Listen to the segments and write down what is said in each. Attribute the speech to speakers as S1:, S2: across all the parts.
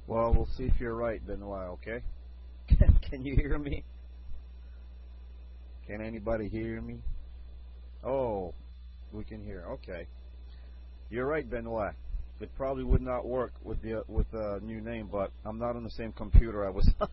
S1: Well, we'll see if you're right, Benoit, okay? Can you hear me? Can anybody hear me? Oh, we can hear. Okay. You're right, Benoit. It probably would not work with the new name, but I'm not on the same computer I was on.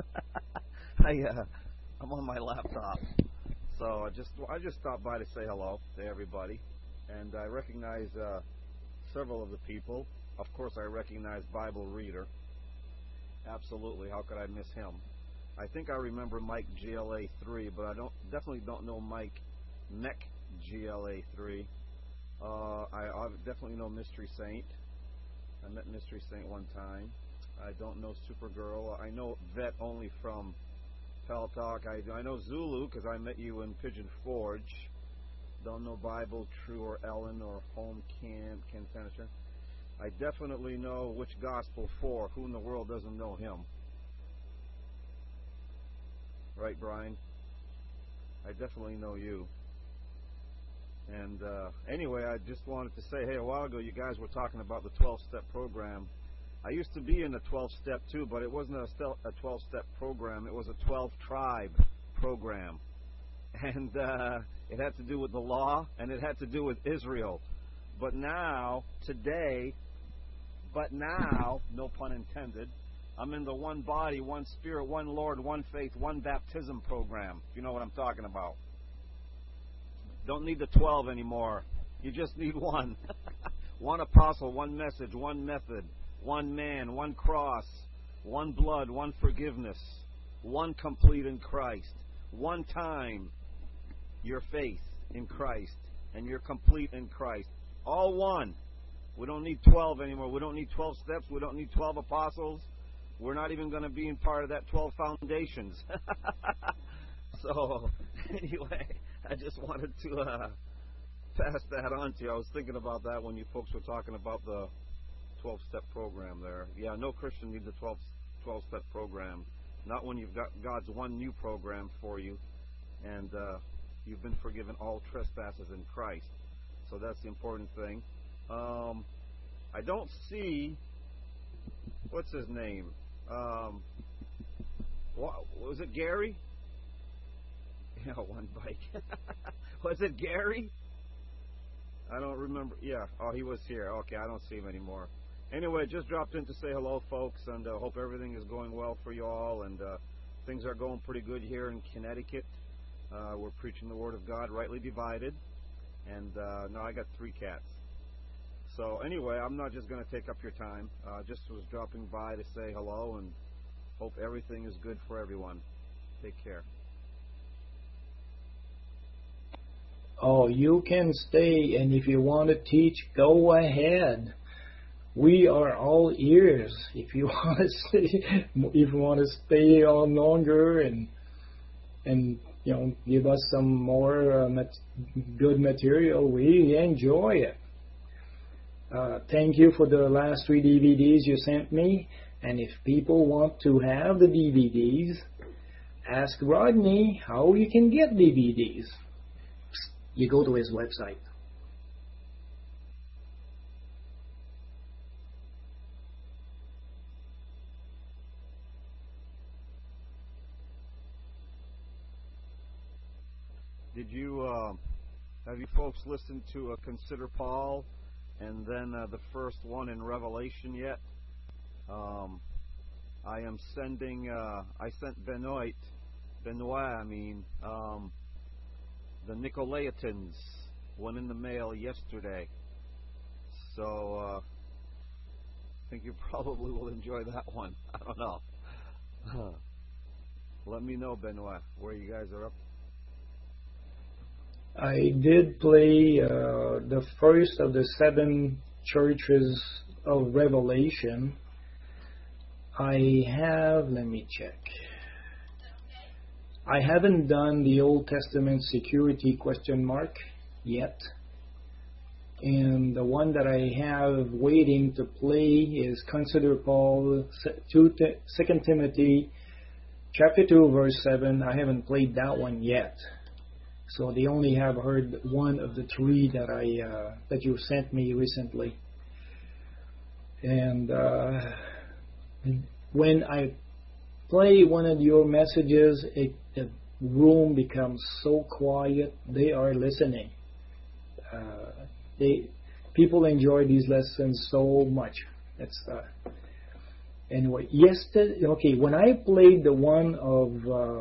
S1: I'm on my laptop. So I just stopped by to say hello to everybody, and I recognize several of the people. Of course, I recognize Bible Reader. Absolutely. How could I miss him? I think I remember Mike GLA3, but I definitely don't know Mike Mech GLA3. I definitely know Mystery Saint. I met Mystery Saint one time. I don't know Supergirl. I know Vet only from Pal Talk. I know Zulu because I met you in Pigeon Forge. Don't know Bible, True, or Ellen, or Home Camp, Ken Tanisha. I definitely know which Gospel for. Who in the world doesn't know him? Right, Brian? I definitely know you. And anyway, I just wanted to say, hey, a while ago you guys were talking about the 12-step program. I used to be in a 12-step too, but it wasn't a 12-step program. It was a 12-tribe program. And it had to do with the law, and it had to do with Israel. But now, today, no pun intended, I'm in the one body, one spirit, one Lord, one faith, one baptism program. If you know what I'm talking about. Don't need the 12 anymore. You just need one. One apostle, one message, one method, one man, one cross, one blood, one forgiveness, one complete in Christ. One time, your faith in Christ, and you're complete in Christ. All one. We don't need 12 anymore. We don't need 12 steps. We don't need 12 apostles. We're not even going to be in part of that 12 foundations. So, anyway, I just wanted to pass that on to you. I was thinking about that when you folks were talking about the 12-step program there. Yeah, no Christian needs a 12-step program. Not when you've got God's one new program for you, and you've been forgiven all trespasses in Christ. So that's the important thing. I don't see, what's his name? Was it Gary? Yeah, one bike. Was it Gary? I don't remember. Yeah. Oh, he was here. Okay, I don't see him anymore. Anyway, just dropped in to say hello, folks, and hope everything is going well for you all, and things are going pretty good here in Connecticut. We're preaching the Word of God, rightly divided, and now I got 3 cats. So anyway, I'm not just going to take up your time. Just was dropping by to say hello, and hope everything is good for everyone. Take care.
S2: Oh, you can stay, and if you want to teach, go ahead. We are all ears. If you want to stay on longer and give us some more good material, we enjoy it. Thank you for the last 3 DVDs you sent me. And if people want to have the DVDs, ask Rodney how you can get DVDs. You go to his website.
S1: Did you have you folks listened to Consider Paul and then the first one in Revelation yet? I am sending. I sent Benoit. The Nicolaitans went in the mail yesterday. So I think you probably will enjoy that one. I don't know. Let me know, Benoit, where you guys are up.
S2: I did play the first of the 7 churches of Revelation. Let me check. I haven't done the Old Testament security ? Yet. And the one that I have waiting to play is Consider Paul, 2 Timothy chapter 2 verse 7. I haven't played that one yet. So they only have heard one of the 3 that you sent me recently. And when I play one of your messages, the room becomes so quiet. They are listening. People enjoy these lessons so much. That's anyway. Yesterday, okay, when I played the one of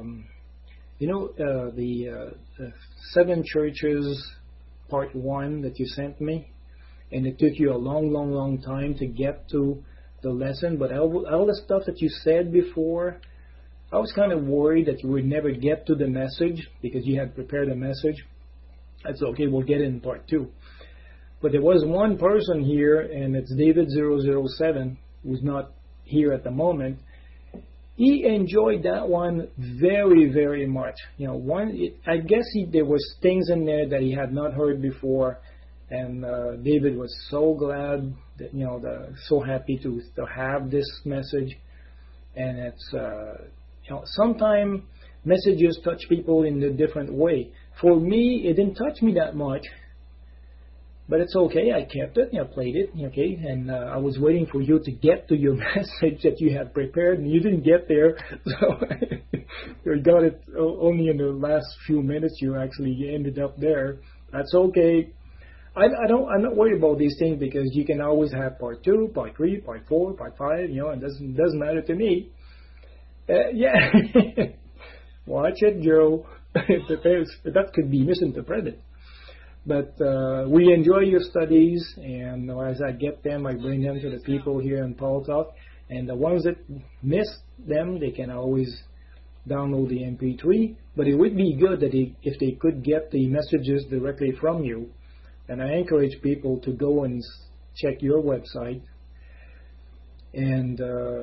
S2: the 7 churches part 1 that you sent me, and it took you a long time to get to the lesson, but all the stuff that you said before, I was kind of worried that you would never get to the message because you had prepared a message. I said, okay, we'll get it in part 2. But there was one person here, and it's David007, who's not here at the moment. He enjoyed that one very much. I guess there was things in there that he had not heard before, and David was so glad that so happy to have this message. And it's sometimes messages touch people in a different way. For me, it didn't touch me that much, but it's okay. I kept it. I played it. Okay, and I was waiting for you to get to your message that you had prepared, and you didn't get there. So you got it only in the last few minutes. You actually ended up there. That's okay. I'm not worried about these things because you can always have part 2, part 3, part 4, part 5. It doesn't matter to me. Yeah. Watch it, Joe. That could be misinterpreted. But we enjoy your studies, and as I get them, I bring them to the people here in Paul Talk. And the ones that miss them, they can always download the MP3. But it would be good that if they could get the messages directly from you. And I encourage people to go and check your website. And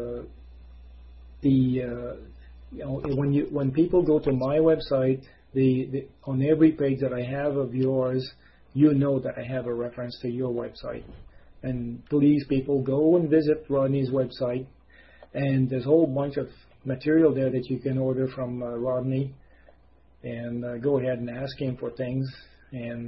S2: when people go to my website, on every page that I have of yours, that I have a reference to your website. And please, people, go and visit Rodney's website. And there's a whole bunch of material there that you can order from Rodney. And go ahead and ask him for things. And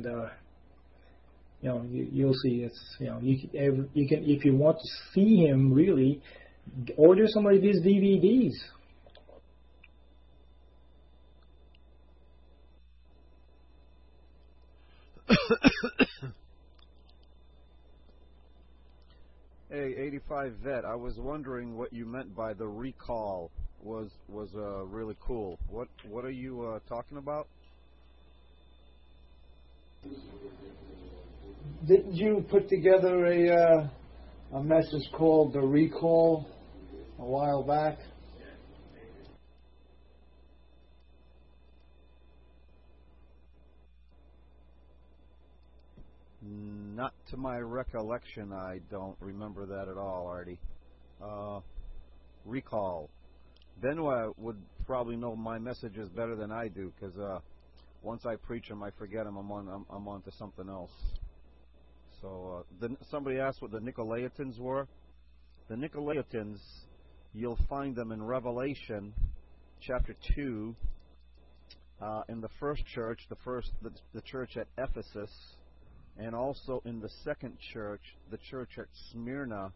S2: you'll see. You can if you want to see him really, order some of these DVDs.
S1: Hey, 85 Vet, I was wondering what you meant by the recall was really cool. What are you talking about?
S3: Didn't you put together a message called The Recall a while back?
S1: Not to my recollection, I don't remember that at all, Artie. Recall. Benoit would probably know my messages better than I do, because once I preach them, I forget them. I'm on to something else. So somebody asked what the Nicolaitans were. The Nicolaitans, you'll find them in Revelation chapter 2, in the first church, the church at Ephesus, and also in the second church, the church at Smyrna,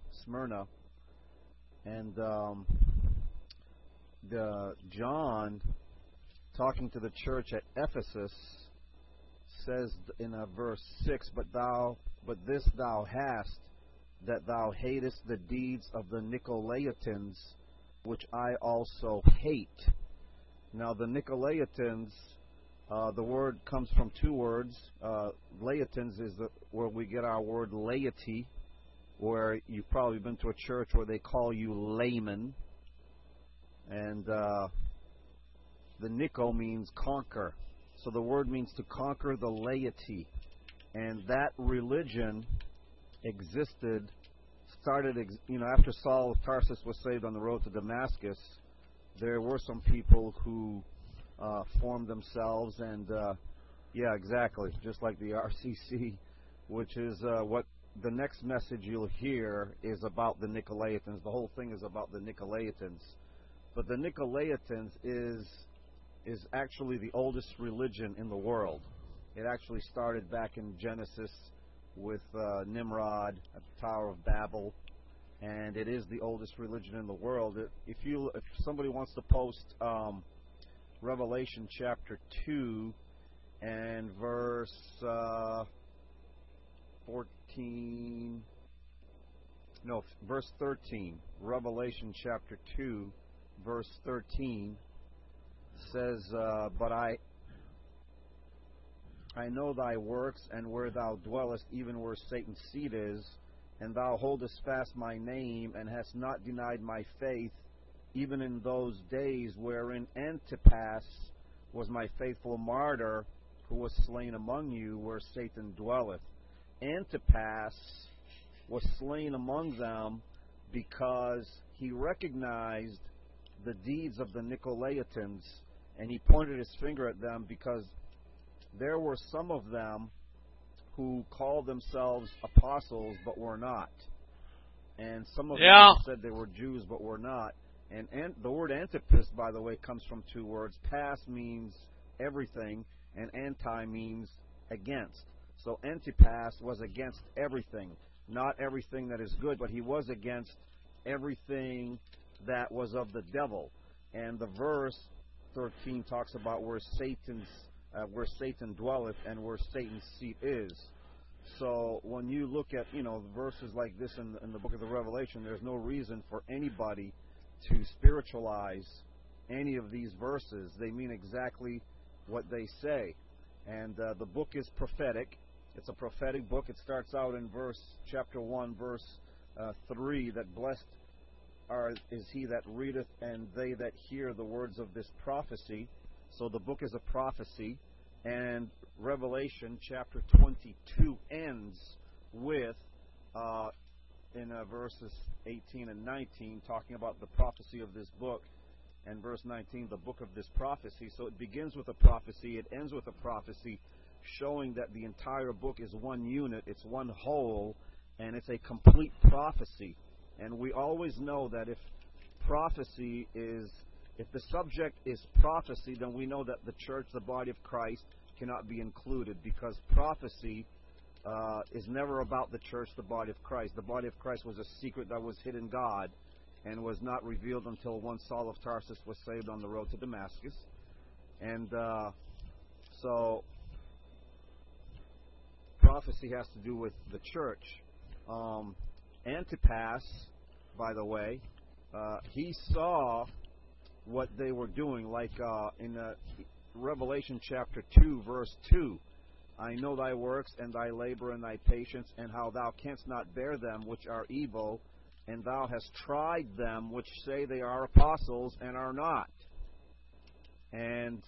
S1: and John, talking to the church at Ephesus, says in verse 6, but this thou hast, that thou hatest the deeds of the Nicolaitans, which I also hate. Now the Nicolaitans, the word comes from 2 words. Laitans is where we get our word laity, where you've probably been to a church where they call you layman. And the Nico means conquer. So the word means to conquer the laity. And that religion started after Saul of Tarsus was saved on the road to Damascus. There were some people who formed themselves, and yeah, exactly, just like the RCC, which is what the next message you'll hear is about the Nicolaitans. The whole thing is about the Nicolaitans. But the Nicolaitans is actually the oldest religion in the world. It actually started back in Genesis with Nimrod at the Tower of Babel, and it is the oldest religion in the world. If somebody wants to post Revelation chapter 2 and verse 13, Revelation chapter 2, verse 13 says, but I know thy works, and where thou dwellest, even where Satan's seat is, and thou holdest fast my name, and hast not denied my faith, even in those days wherein Antipas was my faithful martyr, who was slain among you, where Satan dwelleth. Antipas was slain among them because he recognized the deeds of the Nicolaitans, and he pointed his finger at them because there were some of them who called themselves apostles but were not. And some of them said they were Jews but were not. And the word Antipas, by the way, comes from two words. Pas means everything, and anti means against. So Antipas was against everything. Not everything that is good, but he was against everything that was of the devil. And the verse 13 talks about where Satan dwelleth and where Satan's seat is. So when you look at verses like this in the book of the Revelation, there's no reason for anybody to spiritualize any of these verses. They mean exactly what they say. And the book is prophetic. It's a prophetic book. It starts out in chapter 1, verse 3, that blessed is he that readeth and they that hear the words of this prophecy. So the book is a prophecy. And Revelation chapter 22 ends with, in verses 18 and 19, talking about the prophecy of this book. And verse 19, the book of this prophecy. So it begins with a prophecy, it ends with a prophecy, showing that the entire book is one unit, it's one whole, and it's a complete prophecy. And we always know that if the subject is prophecy, then we know that the church, the body of Christ, cannot be included, because prophecy is never about the church, the body of Christ. The body of Christ was a secret that was hid in God and was not revealed until one Saul of Tarsus was saved on the road to Damascus. And so prophecy has to do with the church. Antipas, by the way, he saw what they were doing, like in Revelation chapter 2, verse 2. I know thy works, and thy labor, and thy patience, and how thou canst not bear them which are evil, and thou hast tried them which say they are apostles, and are not. And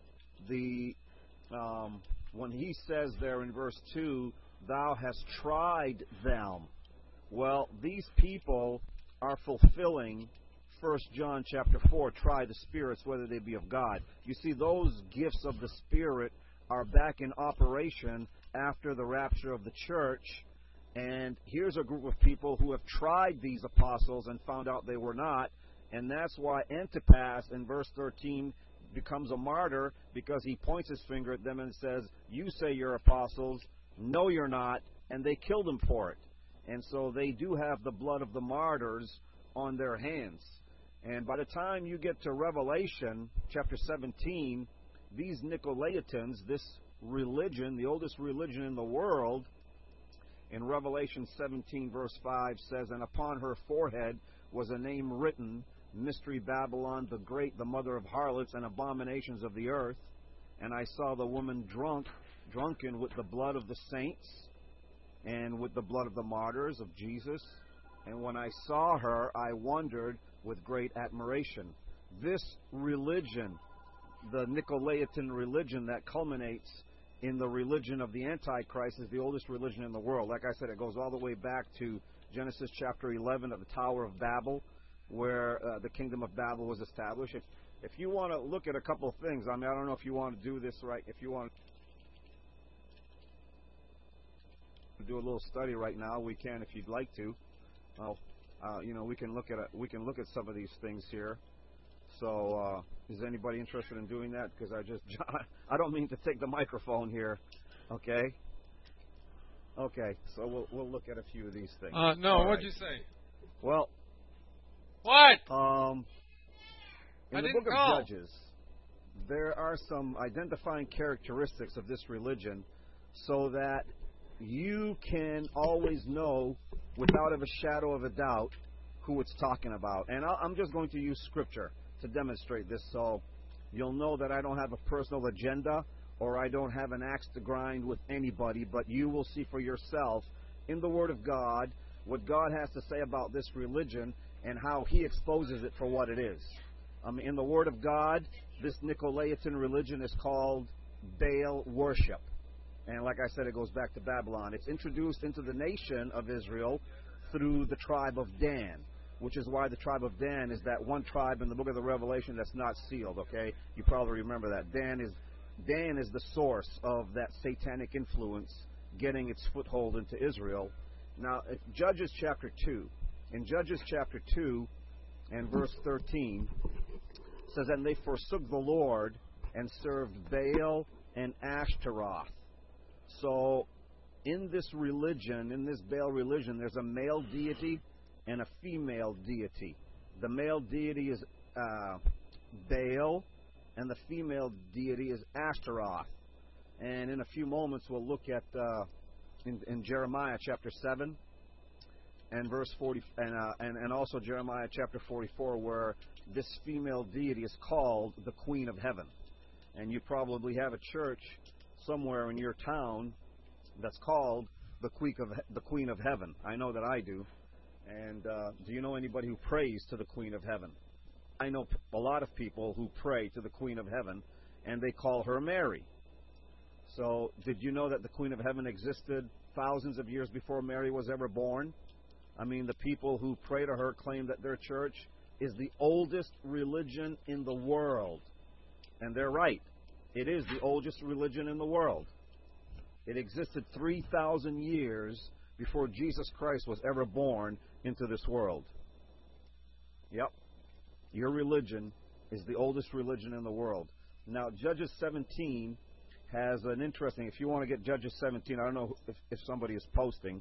S1: when he says there in verse 2, thou hast tried them, well, these people are fulfilling 1 John chapter 4, try the spirits whether they be of God. You see, those gifts of the Spirit are back in operation after the rapture of the church. And here's a group of people who have tried these apostles and found out they were not. And that's why Antipas in verse 13 becomes a martyr, because he points his finger at them and says, you say you're apostles, no you're not, and they killed him for it. And so they do have the blood of the martyrs on their hands. And by the time you get to Revelation chapter 17, these Nicolaitans, this religion, the oldest religion in the world, in Revelation 17 verse 5 says, and upon her forehead was a name written, Mystery Babylon the Great, the mother of harlots and abominations of the earth. And I saw the woman drunken with the blood of the saints and with the blood of the martyrs of Jesus. And when I saw her, I wondered with great admiration. This religion, the Nicolaitan religion that culminates in the religion of the Antichrist, is the oldest religion in the world. Like I said, it goes all the way back to Genesis chapter 11 at the Tower of Babel, where the kingdom of Babel was established. If you want to look at a couple of things, I don't know if you want to do this right, if you want to do a little study right now, we can if you'd like to. We can look at some of these things here. So, is anybody interested in doing that? Because I don't mean to take the microphone here. Okay. Okay. So we'll look at a few of these things.
S4: No. What'd you say?
S1: Well,
S4: What?
S1: in the book of Judges, there are some identifying characteristics of this religion so that you can always know without a shadow of a doubt who it's talking about. And I'm just going to use scripture to demonstrate this so you'll know that I don't have a personal agenda or I don't have an axe to grind with anybody, but you will see for yourself in the Word of God what God has to say about this religion and how He exposes it for what it is. In the Word of God, this Nicolaitan religion is called Baal worship. And like I said, it goes back to Babylon. It's introduced into the nation of Israel through the tribe of Dan, which is why the tribe of Dan is that one tribe in the book of the Revelation that's not sealed, okay? You probably remember that. Dan is the source of that satanic influence getting its foothold into Israel. Now, Judges chapter 2. In Judges chapter 2 and verse 13, it says, "And they forsook the Lord and served Baal and Ashtaroth." So, in this religion, in this Baal religion, there's a male deity and a female deity. The male deity is Baal, and the female deity is Ashtaroth. And in a few moments, we'll look at in Jeremiah chapter 7 and verse 40, and also Jeremiah chapter 44, where this female deity is called the Queen of Heaven. And you probably have a church somewhere in your town that's called the Queen of Heaven. I know that I do. And do you know anybody who prays to the Queen of Heaven? I know a lot of people who pray to the Queen of Heaven, and they call her Mary. So, did you know that the Queen of Heaven existed thousands of years before Mary was ever born? I mean, the people who pray to her claim that their church is the oldest religion in the world. And they're right. It is the oldest religion in the world. It existed 3,000 years before Jesus Christ was ever born into this world. Yep. Your religion is the oldest religion in the world. Now, Judges 17 has an interesting, if you want to get Judges 17, I don't know if somebody is posting,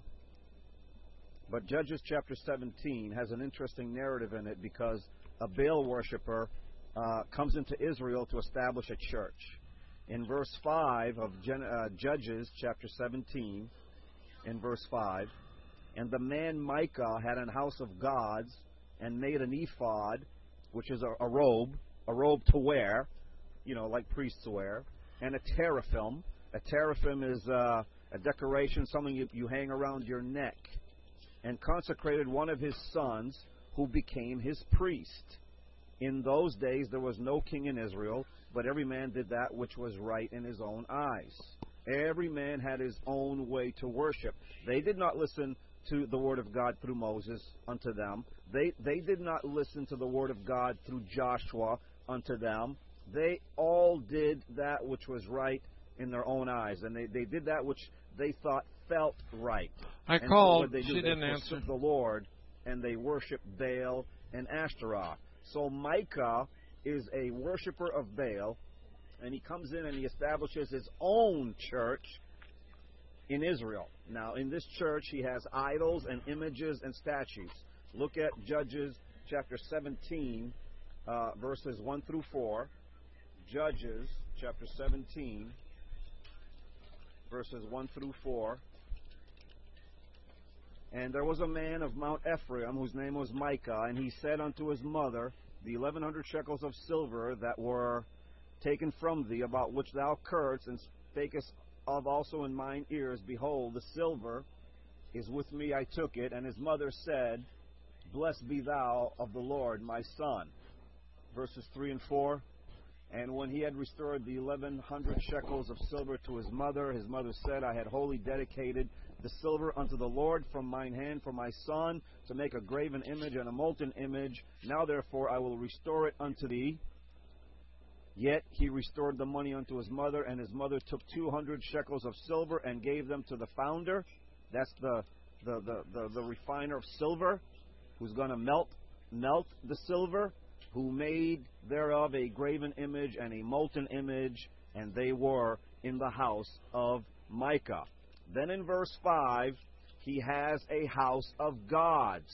S1: but Judges chapter 17 has an interesting narrative in it because a Baal worshiper comes into Israel to establish a church. In verse 5 of Judges chapter 17, in verse 5, "And the man Micah had an house of gods and made an ephod," which is a robe to wear, like priests wear, and a teraphim. A teraphim is a decoration, something you hang around your neck, and consecrated one of his sons who became his priest. In those days there was no king in Israel, but every man did that which was right in his own eyes. Every man had his own way to worship. They did not listen to the word of God through Moses unto them. They did not listen to the word of God through Joshua unto them. They all did that which was right in their own eyes, and they did that which they thought felt right.
S4: I
S1: and
S4: called.
S1: So what they do,
S4: she
S1: they
S4: didn't answer.
S1: the Lord, and they worship Baal and Ashtaroth. So Micah is a worshiper of Baal, and he comes in and he establishes his own church in Israel. Now, in this church, he has idols and images and statues. Look at Judges chapter 17, verses 1 through 4. Judges chapter 17, verses 1 through 4. "And there was a man of Mount Ephraim, whose name was Micah, and he said unto his mother, The 1,100 shekels of silver that were taken from thee, about which thou curtest, and spakest of also in mine ears, behold, the silver is with me, I took it. And his mother said, Blessed be thou of the Lord, my son." Verses 3 and 4. "And when he had restored the 1,100 shekels of silver to his mother said, I had wholly dedicated the silver unto the Lord from mine hand for my son, to make a graven image and a molten image. Now therefore I will restore it unto thee. Yet he restored the money unto his mother, and his mother took 200 shekels of silver and gave them to the founder." That's the refiner of silver, who's going to melt the silver, who made thereof a graven image and a molten image, and they were in the house of Micah. Then in verse 5, he has a house of gods.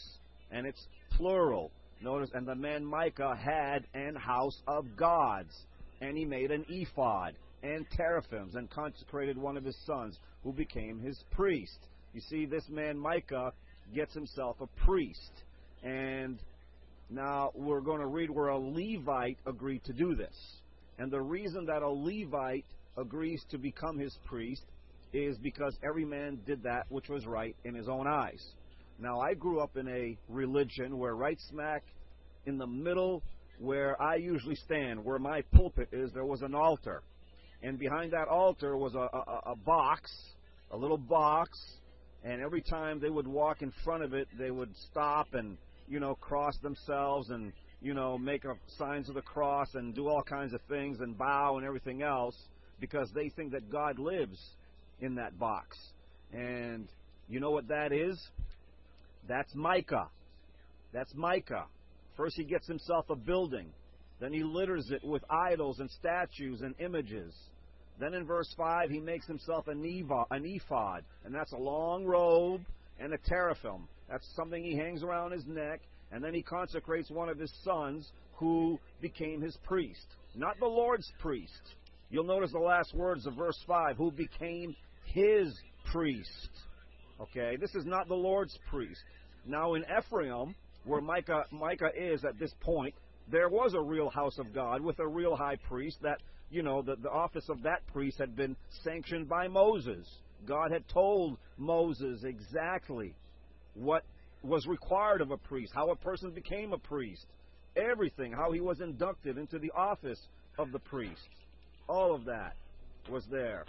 S1: and it's plural. Notice, and the man Micah had an house of gods, and he made an ephod and teraphims, and consecrated one of his sons, who became his priest. You see, this man Micah gets himself a priest. And now we're going to read where a Levite agreed to do this. And the reason that a Levite agrees to become his priest is because every man did that which was right in his own eyes. Now, I grew up in a religion where right smack in the middle where I usually stand, where my pulpit is, there was an altar. And behind that altar was a box, a little box, and every time they would walk in front of it, they would stop and, cross themselves and, make signs of the cross and do all kinds of things and bow and everything else because they think that God lives in that box. And you know what that is? That's Micah. That's Micah. First he gets himself a building. Then he litters it with idols and statues and images. Then in verse 5 he makes himself an ephod. And that's a long robe and a teraphim. That's something he hangs around his neck. And then he consecrates one of his sons who became his priest. Not the Lord's priest. You'll notice the last words of verse 5. Who became his priest. Okay, this is not the Lord's priest. Now in Ephraim, where Micah is at this point, there was a real house of God with a real high priest that, the office of that priest had been sanctioned by Moses. God had told Moses exactly what was required of a priest, how a person became a priest, everything, how he was inducted into the office of the priest. All of that was there.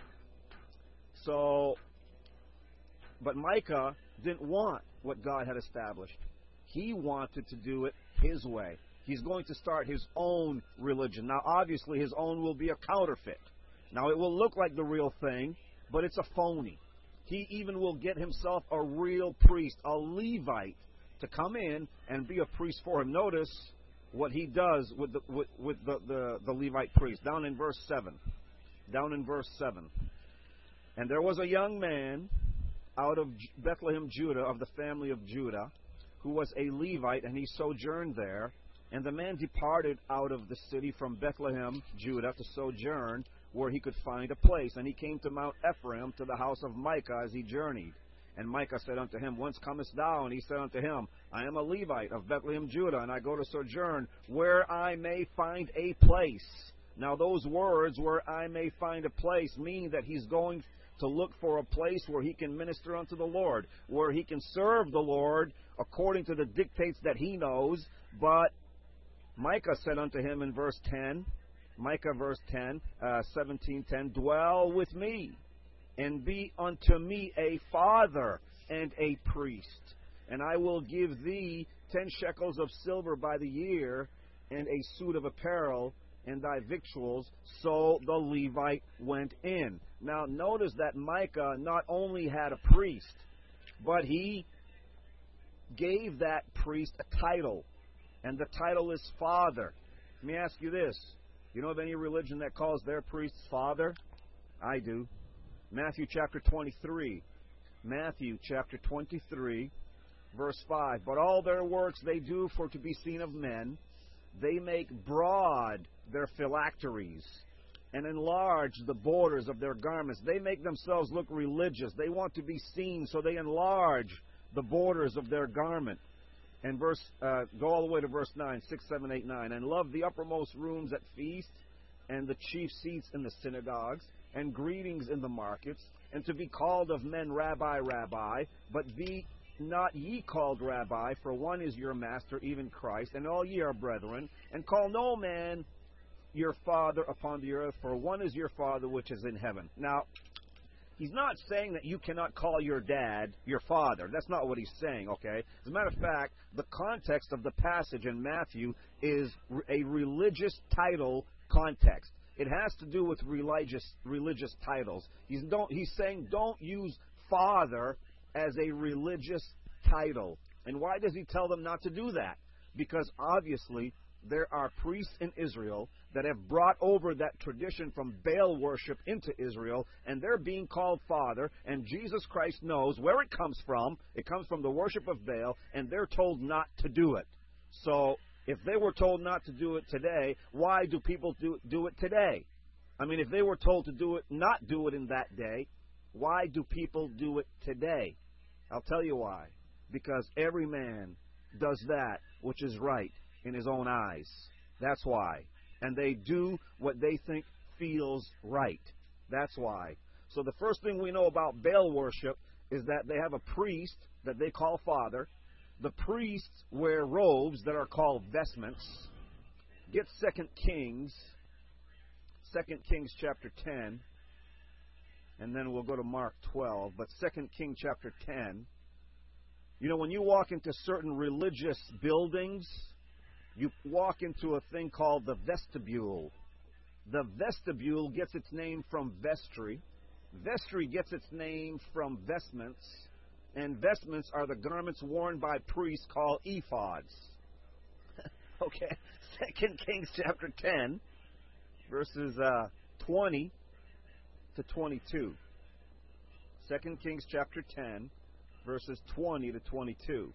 S1: So, but Micah didn't want what God had established. He wanted to do it his way. He's going to start his own religion. Now, obviously, his own will be a counterfeit. Now, it will look like the real thing, but it's a phony. He even will get himself a real priest, a Levite, to come in and be a priest for him. Notice what he does with the Levite priest. Down in verse 7. And there was a young man out of Bethlehem, Judah, of the family of Judah, who was a Levite, and he sojourned there. And the man departed out of the city from Bethlehem, Judah, to sojourn where he could find a place. And he came to Mount Ephraim, to the house of Micah, as he journeyed. And Micah said unto him, Whence comest thou? And he said unto him, I am a Levite of Bethlehem, Judah, and I go to sojourn where I may find a place. Now those words, where I may find a place, mean that he's going to look for a place where he can minister unto the Lord, where he can serve the Lord according to the dictates that he knows. But Micah said unto him in verse 10, Micah verse 10, 17:10, Dwell with me, and be unto me a father and a priest. And I will give thee 10 shekels of silver by the year, and a suit of apparel, and thy victuals. So the Levite went in. Now notice that Micah not only had a priest, but he gave that priest a title. And the title is Father. Let me ask you this. You know of any religion that calls their priests Father? I do. Matthew chapter 23. Matthew chapter 23, verse 5. But all their works they do for to be seen of men. They make broad their phylacteries and enlarge the borders of their garments. They make themselves look religious. They want to be seen, so they enlarge the borders of their garment. And go all the way to verse 9, 6, 7, 8, 9. And love the uppermost rooms at feasts, and the chief seats in the synagogues, and greetings in the markets, and to be called of men Rabbi, Rabbi. But be not ye called Rabbi, for one is your master, even Christ, and all ye are brethren. And call no man your father upon the earth, for one is your Father which is in heaven. Now, he's not saying that you cannot call your dad your father. That's not what he's saying, okay? As a matter of fact, the context of the passage in Matthew is a religious title context. It has to do with religious titles. He's saying don't use father as a religious title. And why does he tell them not to do that? Because obviously there are priests in Israel that have brought over that tradition from Baal worship into Israel, and they're being called Father, and Jesus Christ knows where it comes from. It comes from the worship of Baal, and they're told not to do it. So if they were told not to do it today, why do people do it today? I mean, if they were told to not do it in that day, why do people do it today? I'll tell you why. Because every man does that which is right in his own eyes. That's why. And they do what they think feels right. That's why. So the first thing we know about Baal worship is that they have a priest that they call Father. The priests wear robes that are called vestments. Get 2 Kings chapter 10, and then we'll go to Mark 12. But 2 Kings chapter 10, you know, when you walk into certain religious buildings, you walk into a thing called the vestibule. The vestibule gets its name from vestry. Vestry gets its name from vestments. And vestments are the garments worn by priests called ephods. Okay, 2 Kings chapter 10, verses 20 to 22. 2 Kings chapter 10, verses 20 to 22.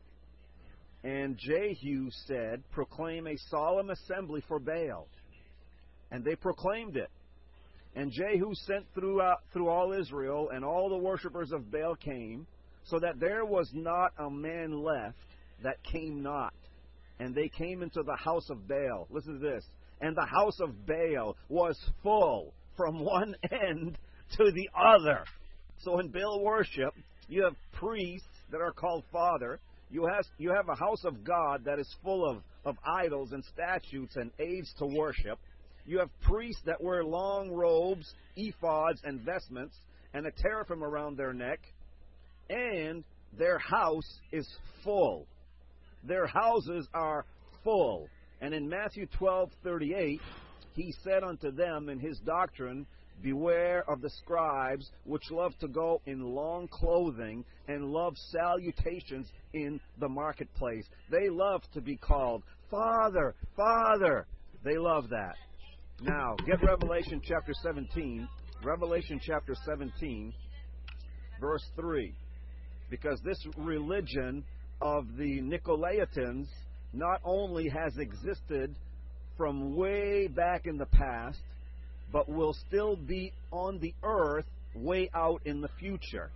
S1: And Jehu said, proclaim a solemn assembly for Baal. And they proclaimed it. And Jehu sent through all Israel, and all the worshippers of Baal came, so that there was not a man left that came not. And they came into the house of Baal. Listen to this. And the house of Baal was full from one end to the other. So in Baal worship, you have priests that are called Father. You have a house of God that is full of idols and statutes and aids to worship. You have priests that wear long robes, ephods, and vestments, and a teraphim around their neck. And their house is full. Their houses are full. And in Matthew 12:38, he said unto them in his doctrine, beware of the scribes which love to go in long clothing and love salutations in the marketplace. They love to be called Father, Father. They love that. Now, get Revelation chapter 17. Revelation chapter 17, verse 3. Because this religion of the Nicolaitans not only has existed from way back in the past, but will still be on the earth way out in the future.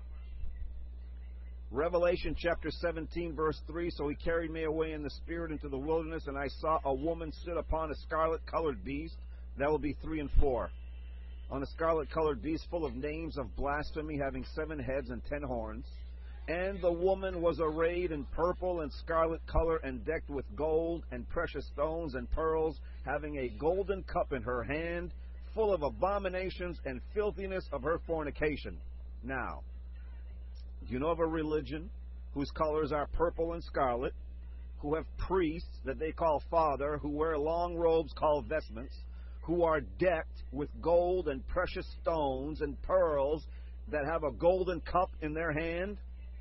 S1: Revelation chapter 17, verse 3, so he carried me away in the spirit into the wilderness, and I saw a woman sit upon a scarlet-colored beast. That will be 3 and 4. On a scarlet-colored beast full of names of blasphemy, having 7 heads and 10 horns. And the woman was arrayed in purple and scarlet color, and decked with gold and precious stones and pearls, having a golden cup in her hand, full of abominations and filthiness of her fornication. Now, do you know of a religion whose colors are purple and scarlet, who have priests that they call Father, who wear long robes called vestments, who are decked with gold and precious stones and pearls, that have a golden cup in their hand?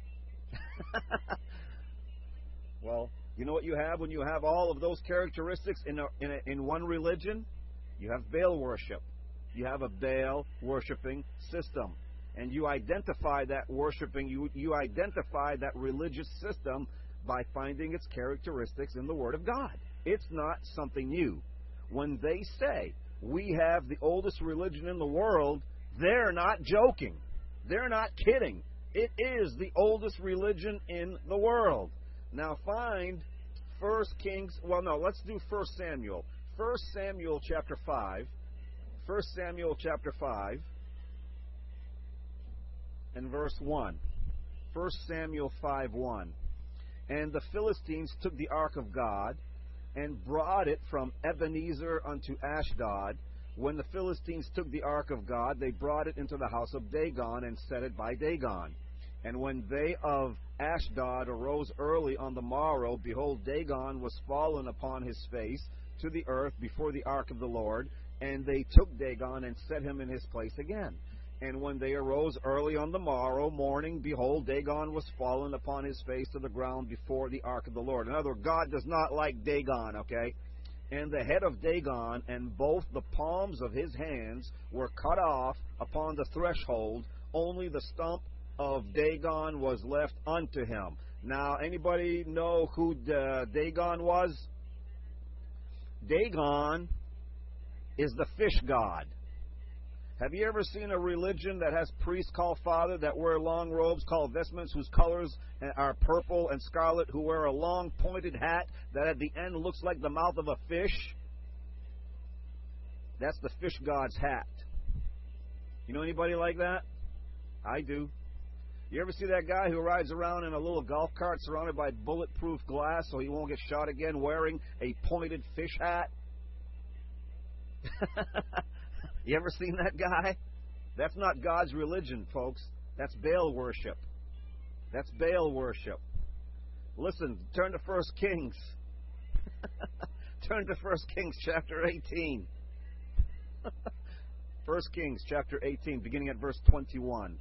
S1: Well, you know what you have when you have all of those characteristics in one religion? You have Baal worship. You have a Baal worshiping system. And you identify that worshiping, you identify that religious system by finding its characteristics in the Word of God. It's not something new. When they say we have the oldest religion in the world, they're not joking. They're not kidding. It is the oldest religion in the world. Now find 1 Kings, well no, let's do 1 Samuel. 1 Samuel chapter 5. 1 Samuel chapter 5 and verse 1. 1 Samuel 5:1. And the Philistines took the ark of God and brought it from Ebenezer unto Ashdod. When the Philistines took the ark of God, they brought it into the house of Dagon and set it by Dagon. And when they of Ashdod arose early on the morrow, behold, Dagon was fallen upon his face to the earth before the ark of the Lord. And they took Dagon and set him in his place again. And when they arose early on the morrow morning, behold, Dagon was fallen upon his face to the ground before the ark of the Lord. In other words, God does not like Dagon, okay? and the head of Dagon, and both the palms of his hands were cut off upon the threshold. Only the stump of Dagon was left unto him. Now, anybody know who Dagon was? Dagon is the fish god. Have you ever seen a religion that has priests called Father, that wear long robes called vestments, whose colors are purple and scarlet, who wear a long pointed hat that at the end looks like the mouth of a fish? That's the fish god's hat. You know anybody like that? I do. You ever see that guy who rides around in a little golf cart surrounded by bulletproof glass so he won't get shot again, wearing a pointed fish hat? You ever seen that guy? That's not God's religion, folks. That's Baal worship. That's Baal worship. Listen, turn to 1 Kings. Turn to 1 Kings chapter 18. 1 Kings chapter 18, beginning at verse 21.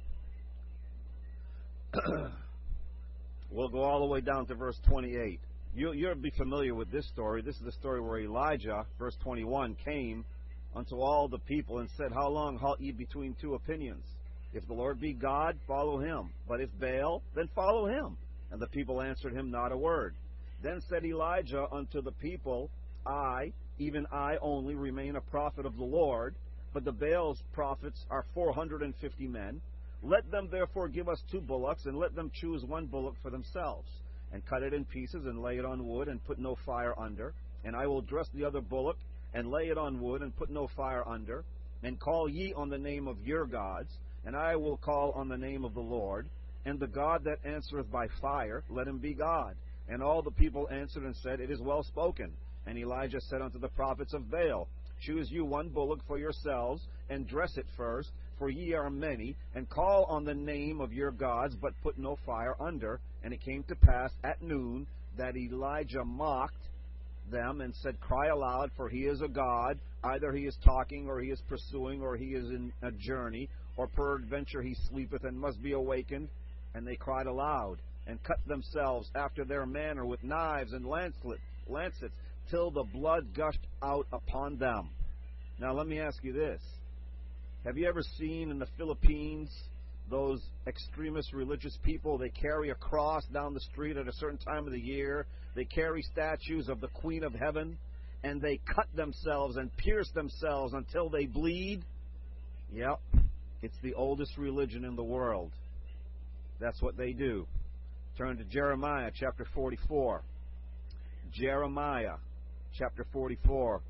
S1: We'll go all the way down to verse 28. You'll be familiar with this story. This is the story where Elijah, verse 21, came unto all the people and said, How long halt ye between two opinions? If the Lord be God, follow him. But if Baal, then follow him. And the people answered him not a word. Then said Elijah unto the people, I, even I only, remain a prophet of the Lord, but the Baal's prophets are 450 men. Let them therefore give us 2 bullocks, and let them choose 1 bullock for themselves, and cut it in pieces, and lay it on wood, and put no fire under. And I will dress the other bullock, and lay it on wood, and put no fire under. And call ye on the name of your gods, and I will call on the name of the Lord. And the God that answereth by fire, let him be God. And all the people answered and said, It is well spoken. And Elijah said unto the prophets of Baal, Choose you 1 bullock for yourselves, and dress it first, for ye are many, and call on the name of your gods, but put no fire under. And it came to pass at noon that Elijah mocked them and said, Cry aloud, for he is a god. Either he is talking, or he is pursuing, or he is in a journey, or peradventure he sleepeth and must be awakened. And they cried aloud, and cut themselves after their manner with knives and lancets, till the blood gushed out upon them. Now let me ask you this. Have you ever seen in the Philippines those extremist religious people? They carry a cross down the street at a certain time of the year. They carry statues of the Queen of Heaven, and they cut themselves and pierce themselves until they bleed. Yep, it's the oldest religion in the world. That's what they do. Turn to Jeremiah chapter 44. Jeremiah chapter 44.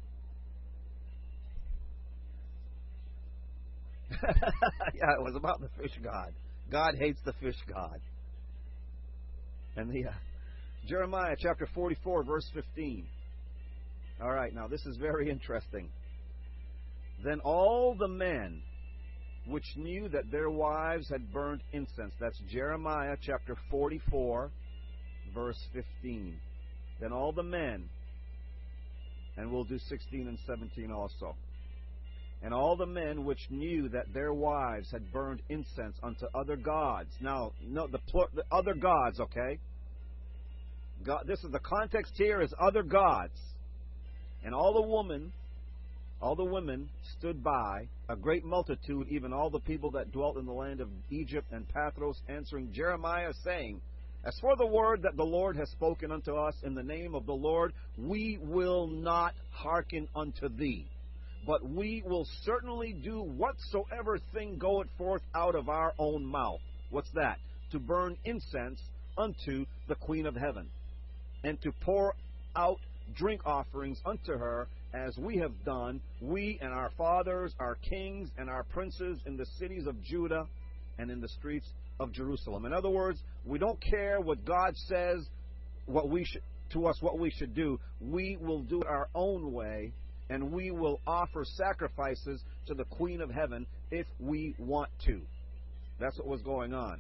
S1: Yeah, it was about the fish god. God hates the fish god. And the Jeremiah chapter 44, verse 15. All right, now this is very interesting. Then all the men which knew that their wives had burned incense. That's Jeremiah chapter 44, verse 15. Then all the men, and we'll do 16 and 17 also. And all the men which knew that their wives had burned incense unto other gods. Now, no, the other gods, okay? God, this is the context here is other gods. And all the women stood by, a great multitude, even all the people that dwelt in the land of Egypt and Pathros, answering Jeremiah, saying, As for the word that the Lord has spoken unto us in the name of the Lord, we will not hearken unto thee. But we will certainly do whatsoever thing goeth forth out of our own mouth. What's that? To burn incense unto the Queen of Heaven, and to pour out drink offerings unto her, as we have done, we and our fathers, our kings, and our princes in the cities of Judah and in the streets of Jerusalem. In other words, we don't care what God says what we should do. We will do it our own way, and we will offer sacrifices to the Queen of Heaven if we want to. That's what was going on.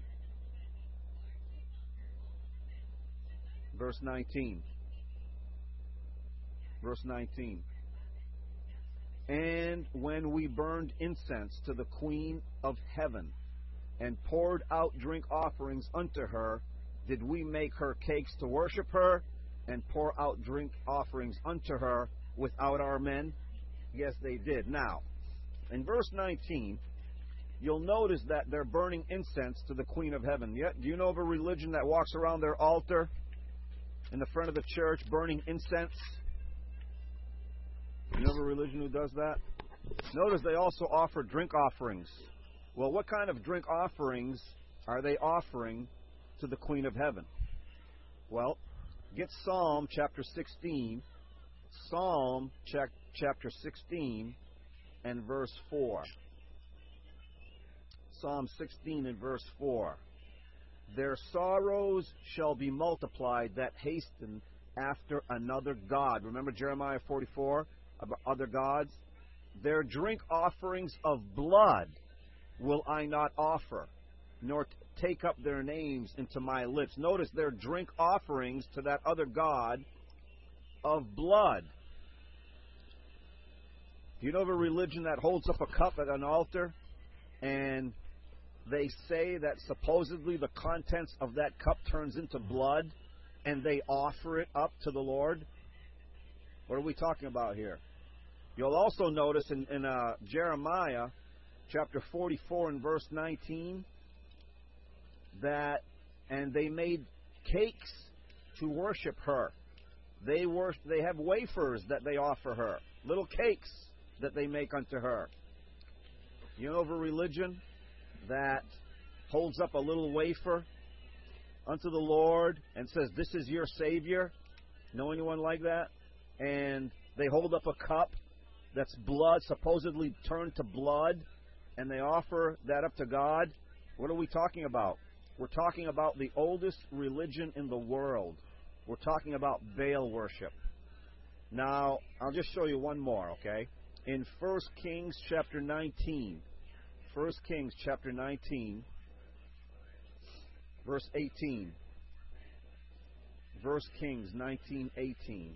S1: Verse 19. Verse 19. And when we burned incense to the Queen of Heaven, and poured out drink offerings unto her, did we make her cakes to worship her, and pour out drink offerings unto her? without our men? Yes, they did. Now, in verse 19, you'll notice that they're burning incense to the Queen of Heaven. Yet, do you know of a religion that walks around their altar in the front of the church burning incense? You know of a religion who does that? Notice they also offer drink offerings. Well, what kind of drink offerings are they offering to the Queen of Heaven? Well, get Psalm chapter 16. Psalm chapter 16 and verse 4. Psalm 16 and verse 4. Their sorrows shall be multiplied that hasten after another God. Remember Jeremiah 44 about other gods? Their drink offerings of blood will I not offer, nor take up their names into my lips. Notice their drink offerings to that other god of blood. Do you know of a religion that holds up a cup at an altar and they say that supposedly the contents of that cup turns into blood and they offer it up to the Lord? What are we talking about here? You'll also notice in Jeremiah chapter 44 and verse 19 that, and they made cakes to worship her. They have wafers that they offer her, little cakes that they make unto her. You know of a religion that holds up a little wafer unto the Lord and says, "This is your Savior"? Know anyone like that? And they hold up a cup that's blood, supposedly turned to blood, and they offer that up to God. What are we talking about? We're talking about the oldest religion in the world. We're talking about Baal worship. Now, I'll just show you one more, okay? In 1 Kings chapter 19, 1 Kings chapter 19, verse 18. 1 Kings 19:18.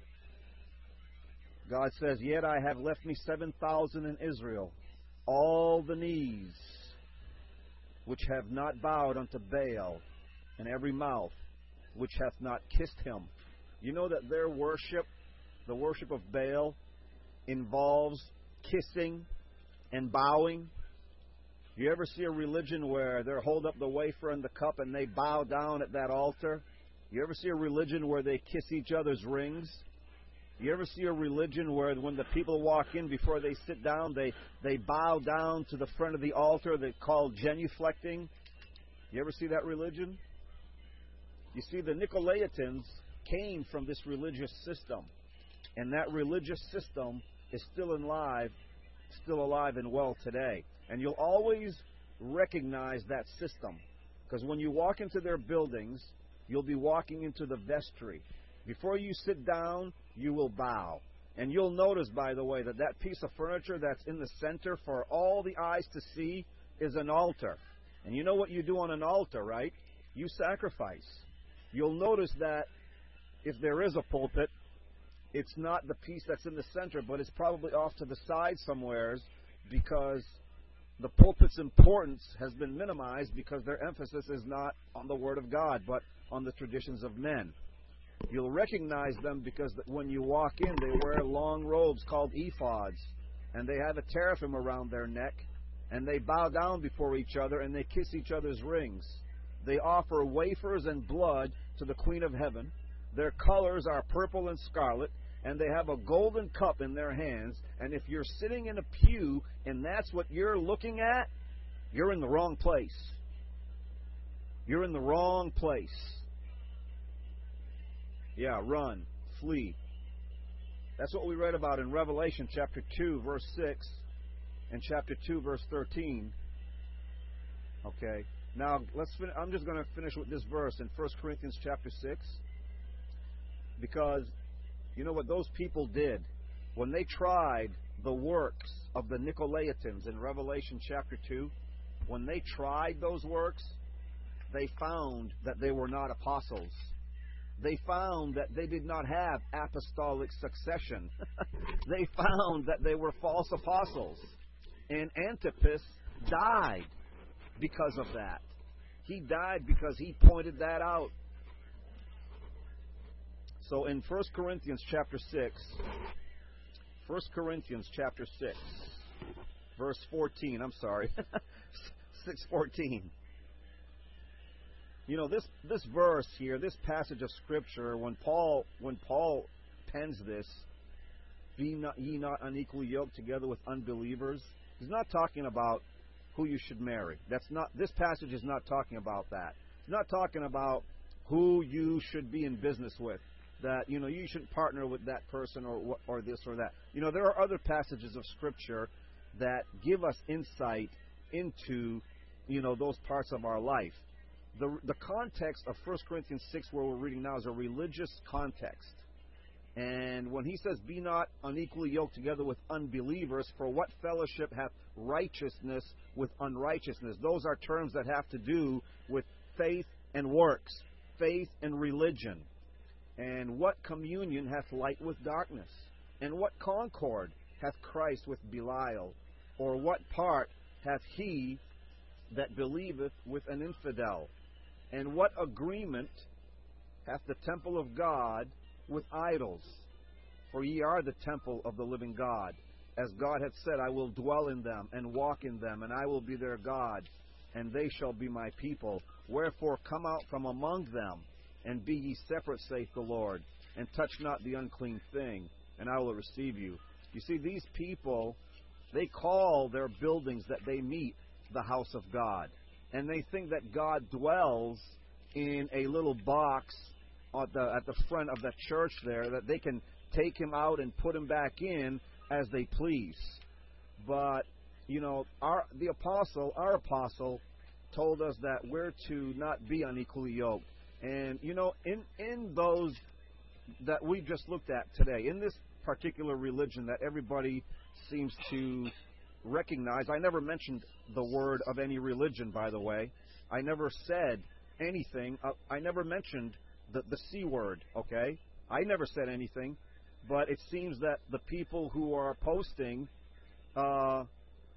S1: God says, "Yet I have left me 7,000 in Israel, all the knees which have not bowed unto Baal, and every mouth which hath not kissed him." You know that their worship, the worship of Baal, involves kissing and bowing. You ever see a religion where they hold up the wafer and the cup and they bow down at that altar? You ever see a religion where they kiss each other's rings? You ever see a religion where when the people walk in before they sit down, they bow down to the front of the altar? They call genuflecting. You ever see that religion? You see, the Nicolaitans came from this religious system, and that religious system is still alive and well today. And you'll always recognize that system, because when you walk into their buildings, you'll be walking into the vestry. Before you sit down, you will bow. And you'll notice, by the way, that that piece of furniture that's in the center for all the eyes to see is an altar. And you know what you do on an altar, right? You sacrifice. You'll notice that if there is a pulpit, it's not the piece that's in the center, but it's probably off to the side somewheres, because the pulpit's importance has been minimized because their emphasis is not on the Word of God, but on the traditions of men. You'll recognize them because when you walk in, they wear long robes called ephods, and they have a teraphim around their neck, and they bow down before each other, and they kiss each other's rings. They offer wafers and blood to the Queen of Heaven. Their colors are purple and scarlet, and they have a golden cup in their hands. And if you're sitting in a pew and that's what you're looking at, you're in the wrong place. You're in the wrong place. Yeah, run, flee. That's what we read about in Revelation chapter 2, verse 6, and chapter 2, verse 13. Okay. Now, I'm just going to finish with this verse in 1 Corinthians chapter 6, because you know what those people did? When they tried the works of the Nicolaitans in Revelation chapter 2, when they tried those works, they found that they were not apostles. They found that they did not have apostolic succession. They found that they were false apostles. And Antipas died because of that. He died because he pointed that out. So in 1 Corinthians chapter 6, 1 Corinthians chapter 6, verse 14. I'm sorry. 6:14. You know, this verse here, this passage of Scripture, when Paul pens this, be not, ye not unequally yoked together with unbelievers, he's not talking about who you should marry. This passage is not talking about that. It's not talking about who you should be in business with. That, you know, you shouldn't partner with that person or this or that. You know, there are other passages of Scripture that give us insight into, you know, those parts of our life. The context of 1 Corinthians 6, where we're reading now, is a religious context. And when he says, be not unequally yoked together with unbelievers, for what fellowship hath righteousness with unrighteousness? Those are terms that have to do with faith and works, faith and religion. And what communion hath light with darkness? And what concord hath Christ with Belial? Or what part hath he that believeth with an infidel? And what agreement hath the temple of God with idols? For ye are the temple of the living God. As God hath said, I will dwell in them and walk in them, and I will be their God, and they shall be my people. Wherefore come out from among them, and be ye separate, saith the Lord, and touch not the unclean thing, and I will receive you. You see, these people, they call their buildings that they meet the house of God. And they think that God dwells in a little box at the front of the church there, that they can take him out and put him back in as they please. But, you know, our apostle told us that we're to not be unequally yoked. And, you know, in those that we just looked at today, in this particular religion that everybody seems to recognize, I never mentioned the word of any religion, by the way. I never said anything. I never mentioned the C word, okay? I never said anything. But it seems that the people who are posting have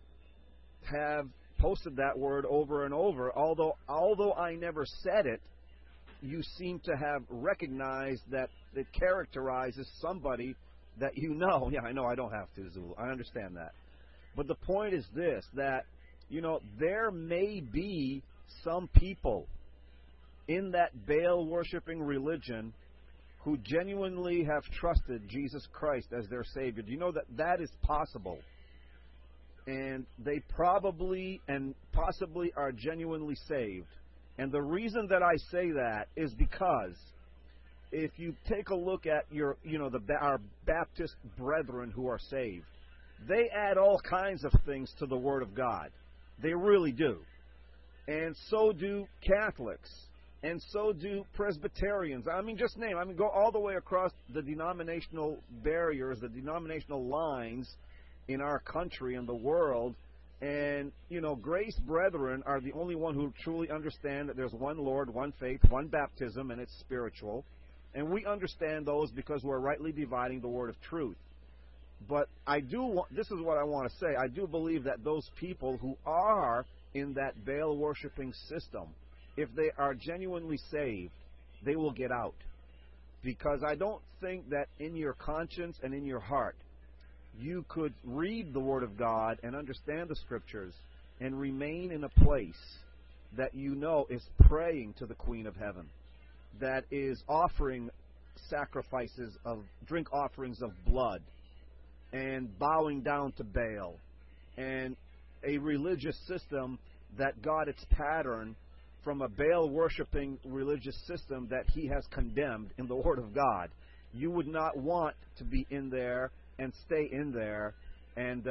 S1: posted that word over and over. Although I never said it, you seem to have recognized that it characterizes somebody that you know. Yeah, I know I don't have to, Zul. I understand that. But the point is this, that, you know, there may be some people in that Baal-worshipping religion who genuinely have trusted Jesus Christ as their Savior. Do you know that that is possible? And they probably and possibly are genuinely saved. And the reason that I say that is because if you take a look at our Baptist brethren who are saved, they add all kinds of things to the Word of God. They really do. And so do Catholics. And so do Presbyterians. I mean, just name. I mean, go all the way across the denominational barriers, the denominational lines in our country and the world. And, you know, Grace Brethren are the only one who truly understand that there's one Lord, one faith, one baptism, and it's spiritual. And we understand those because we're rightly dividing the word of truth. But this is what I want to say. I do believe that those people who are in that Baal-worshipping system, if they are genuinely saved, they will get out. Because I don't think that in your conscience and in your heart, you could read the Word of God and understand the Scriptures and remain in a place that you know is praying to the Queen of Heaven, that is offering sacrifices of drink offerings of blood and bowing down to Baal, and a religious system that got its pattern from a Baal-worshipping religious system that he has condemned in the Word of God. You would not want to be in there and stay in there. And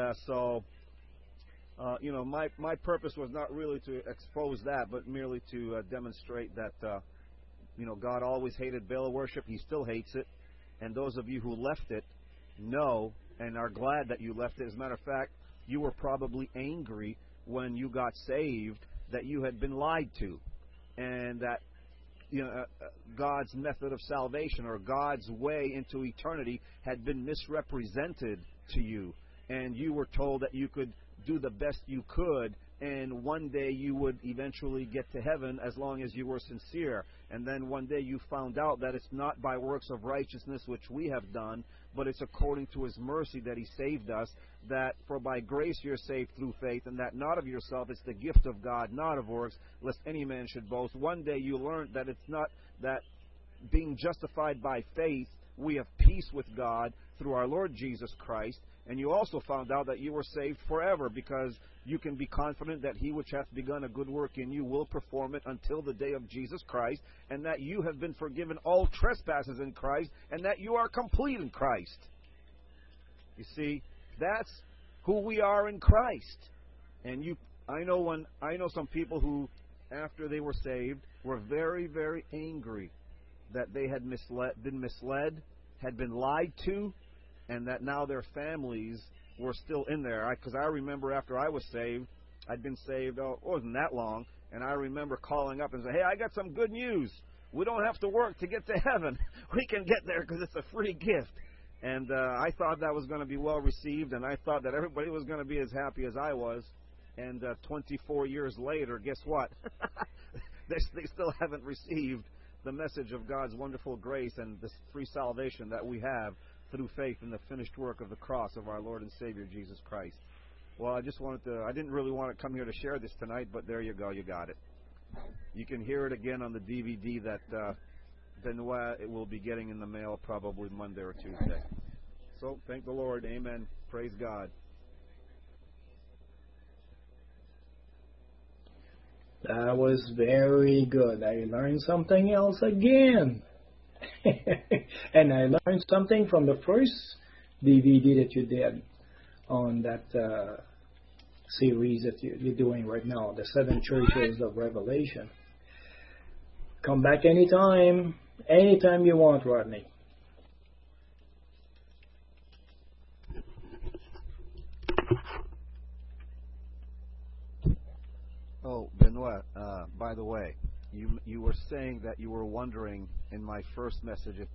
S1: you know, my purpose was not really to expose that, but merely to demonstrate that, you know, God always hated Baal worship. He still hates it. And those of you who left it know and are glad that you left it. As a matter of fact, you were probably angry when you got saved that you had been lied to, and that, you know, God's method of salvation or God's way into eternity had been misrepresented to you, and you were told that you could do the best you could and one day you would eventually get to heaven as long as you were sincere. And then one day you found out that it's not by works of righteousness which we have done, but it's according to His mercy that He saved us, that for by grace you're saved through faith, and that not of yourself, it's the gift of God, not of works, lest any man should boast. One day you learned that it's not that being justified by faith, we have peace with God through our Lord Jesus Christ. And you also found out that you were saved forever, because you can be confident that He which hath begun a good work in you will perform it until the day of Jesus Christ, and that you have been forgiven all trespasses in Christ, and that you are complete in Christ. You see, that's who we are in Christ. And I know some people who, after they were saved, were very, very angry that they had been misled, had been lied to, and that now their families were still in there. Because I remember after I was saved, I'd been saved, it wasn't that long, and I remember calling up and saying, hey, I got some good news. We don't have to work to get to heaven. We can get there because it's a free gift. And I thought that was going to be well received, and I thought that everybody was going to be as happy as I was. And 24 years later, guess what? They still haven't received the message of God's wonderful grace and this free salvation that we have through faith in the finished work of the cross of our Lord and Savior Jesus Christ. Well, I didn't really want to come here to share this tonight, but there you go, you got it. You can hear it again on the DVD that Benoit will be getting in the mail probably Monday or Tuesday. So, thank the Lord, amen, praise God.
S2: That was very good. I learned something else again. And I learned something from the first DVD that you did on that series that you're doing right now, the 7 Churches of Revelation. Come back anytime you want, Rodney.
S1: Oh, Benoit, by the way, you were saying that you were wondering in my first message if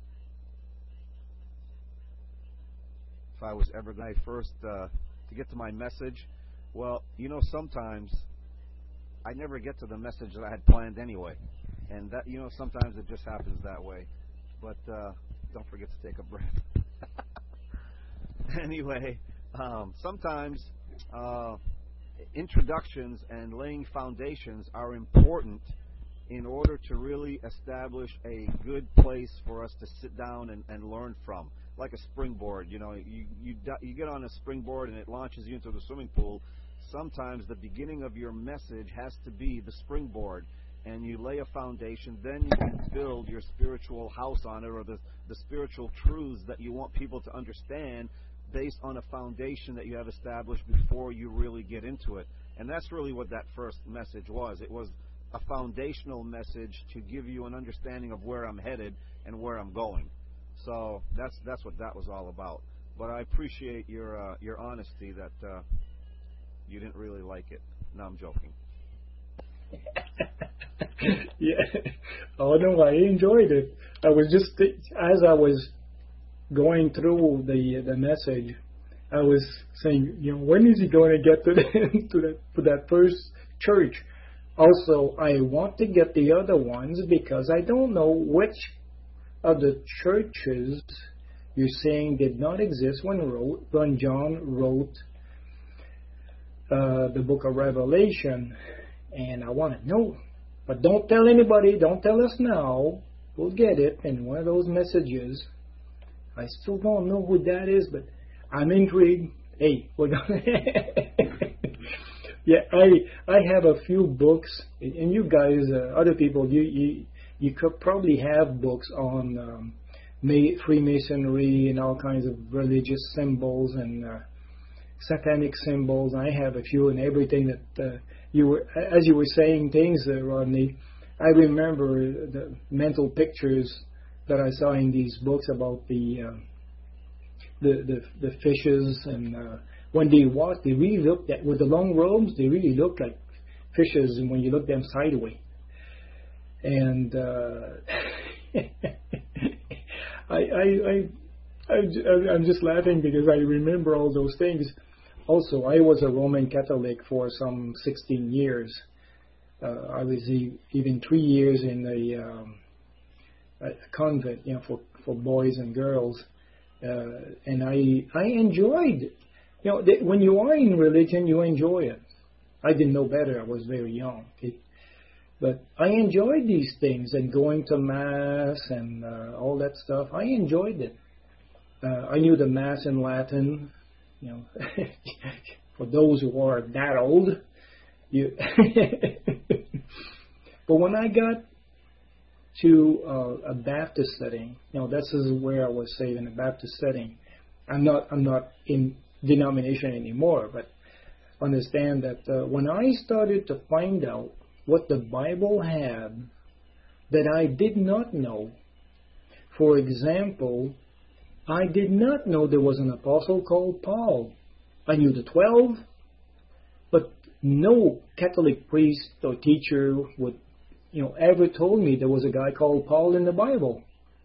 S1: I was ever going to get to my message. Well, sometimes I never get to the message that I had planned anyway. And that, sometimes it just happens that way. But don't forget to take a breath. Anyway, sometimes introductions and laying foundations are important in order to really establish a good place for us to sit down and learn from. Like a springboard, you get on a springboard and it launches you into the swimming pool. Sometimes the beginning of your message has to be the springboard, and you lay a foundation, then you can build your spiritual house on it, or the spiritual truths that you want people to understand based on a foundation that you have established before you really get into it. And that's really what that first message was. It was a foundational message to give you an understanding of where I'm headed and where I'm going. So that's what that was all about. But I appreciate your honesty that you didn't really like it. No, I'm joking.
S2: Yeah. Oh no, I enjoyed it. I was just, as I was going through the message, I was saying, when is he going to get to that first church? Also, I want to get the other ones because I don't know which of the churches you're saying did not exist when John wrote the book of Revelation, and I want to know. But don't tell anybody, don't tell us now. We'll get it in one of those messages. I still don't know who that is, but I'm intrigued. Hey, we're gonna yeah, I have a few books, and you guys, other people, you could probably have books on Freemasonry and all kinds of religious symbols and satanic symbols. I have a few and everything that as you were saying things, Rodney, I remember the mental pictures that I saw in these books about the fishes, and when they walk, they really look with the long robes, they really look like fishes, and when you look them sideways. And I'm just laughing because I remember all those things. also, I was a Roman Catholic for some 16 years. I was even 3 years in a convent, for boys and girls, and I enjoyed. When you are in religion, you enjoy it. I didn't know better. I was very young, okay? But I enjoyed these things and going to Mass and all that stuff. I enjoyed it. I knew the Mass in Latin, for those who are that old. But when I got to a Baptist setting, this is where I was saved, in a Baptist setting. I'm not in denomination anymore, but understand that when I started to find out what the Bible had that I did not know, for example, I did not know there was an apostle called Paul. I knew the 12, but no Catholic priest or teacher would, ever told me there was a guy called Paul in the Bible.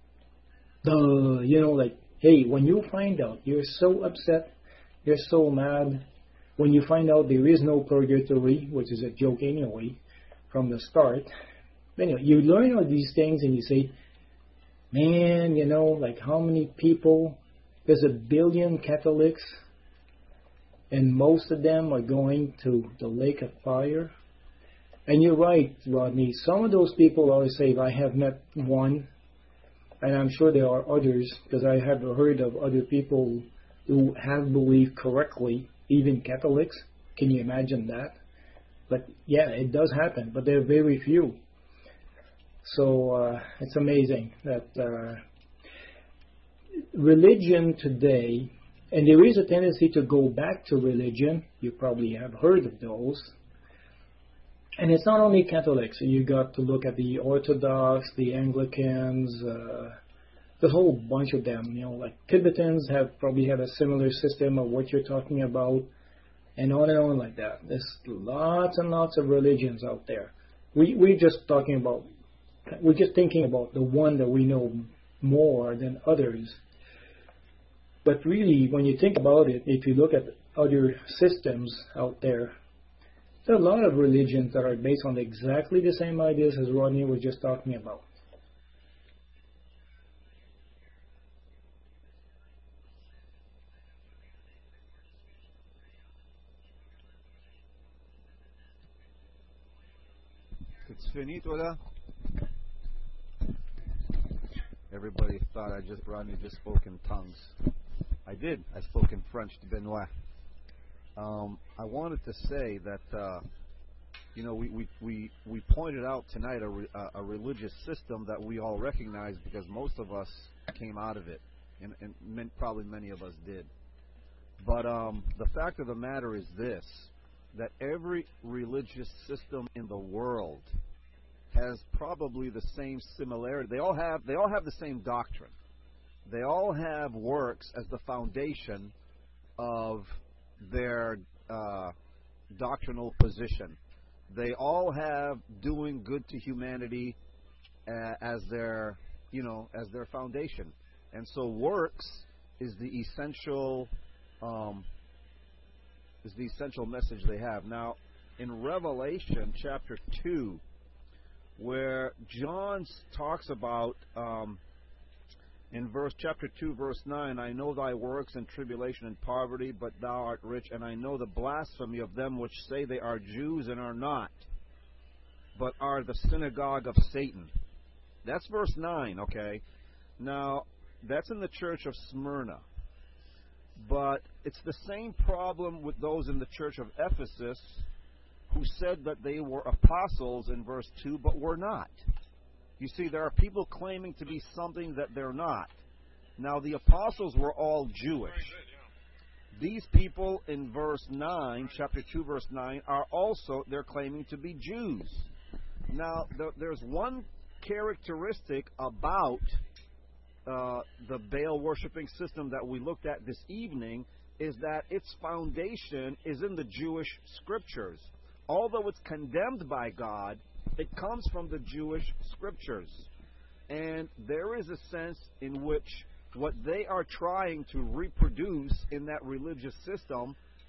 S2: Hey, when you find out, you're so upset, you're so mad. When you find out there is no purgatory, which is a joke anyway, from the start, you learn all these things and you say, man, how many people, there's 1 billion Catholics, and most of them are going to the lake of fire. And you're right, Rodney, some of those people are saved. I have met one, and I'm sure there are others, because I have heard of other people who have believed correctly, even Catholics. Can you imagine that? But yeah, it does happen, but they're very few. So it's amazing that religion today, and there is a tendency to go back to religion. You probably have heard of those. And it's not only Catholics. You got to look at the Orthodox, the Anglicans, the whole bunch of them. Like Tibetans probably have a similar system of what you're talking about, and on like that. There's lots and lots of religions out there. We're just thinking about the one that we know more than others. But really, when you think about it, if you look at other systems out there, there are a lot of religions that are based on exactly the same ideas as Rodney was just talking about.
S1: It's finito là. Everybody thought Rodney just spoke in tongues. I did. I spoke in French to Benoit. I wanted to say that we pointed out tonight a religious system that we all recognize because most of us came out of it, and probably many of us did. But the fact of the matter is this: that every religious system in the world has probably the same similarity. They all have the same doctrine. They all have works as the foundation of their doctrinal position. They all have doing good to humanity as their foundation. And so works is the essential message they have. Now, in Revelation chapter 2, where John talks about in chapter 2, verse 9, I know thy works and tribulation and poverty, but thou art rich, and I know the blasphemy of them which say they are Jews and are not, but are the synagogue of Satan. That's verse 9, okay? Now, that's in the church of Smyrna. But it's the same problem with those in the church of Ephesus who said that they were apostles in verse 2, but were not. You see, there are people claiming to be something that they're not. Now, the apostles were all Jewish. These people in verse 9, chapter 2, verse 9, they're claiming to be Jews. Now, there's one characteristic about the Baal worshiping system that we looked at this evening, is that its foundation is in the Jewish scriptures. Although it's condemned by God, it comes from the Jewish scriptures. And there is a sense in which what they are trying to reproduce in that religious system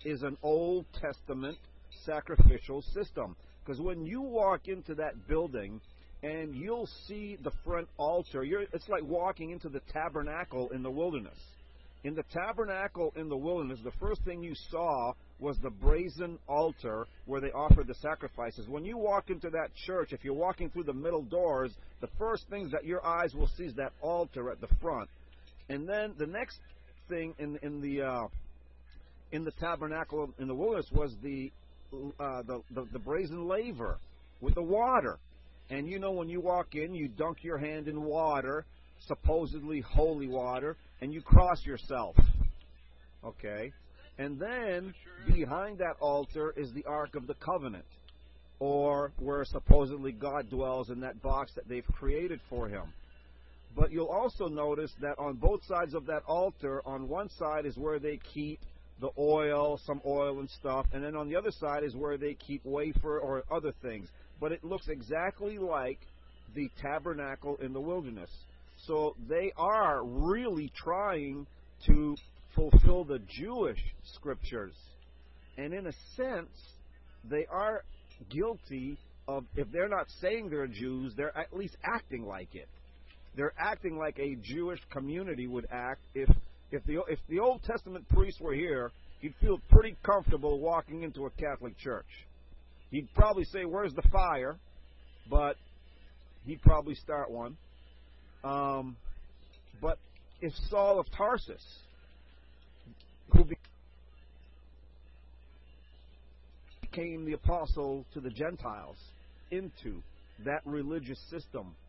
S1: is an Old Testament sacrificial system. Because when you walk into that building and you'll see the front altar, it's like walking into the tabernacle in the wilderness. In the tabernacle in the wilderness, the first thing you saw was the brazen altar where they offered the sacrifices. When you walk into that church, if you're walking through the middle doors, the first things that your eyes will see is that altar at the front. And then the next thing in the tabernacle in the wilderness was the brazen laver with the water. And you know, when you walk in, you dunk your hand in water, supposedly holy water, and you cross yourself. Okay? And then behind that altar is the Ark of the Covenant, or where supposedly God dwells in that box that they've created for him. But you'll also notice that on both sides of that altar, on one side is where they keep the oil, some oil and stuff, and then on the other side is where they keep wafer or other things. But it looks exactly like the tabernacle in the wilderness. So they are really trying to fulfill the Jewish scriptures. And in a sense, they are guilty of, if they're not saying they're Jews, they're at least acting like it. They're acting like a Jewish community would act. If the Old Testament priest were here, he'd feel pretty comfortable walking into a Catholic church. He'd probably say, "Where's the fire?" But he'd probably start one. But if Saul of Tarsus, who became the apostle to the Gentiles, into that religious system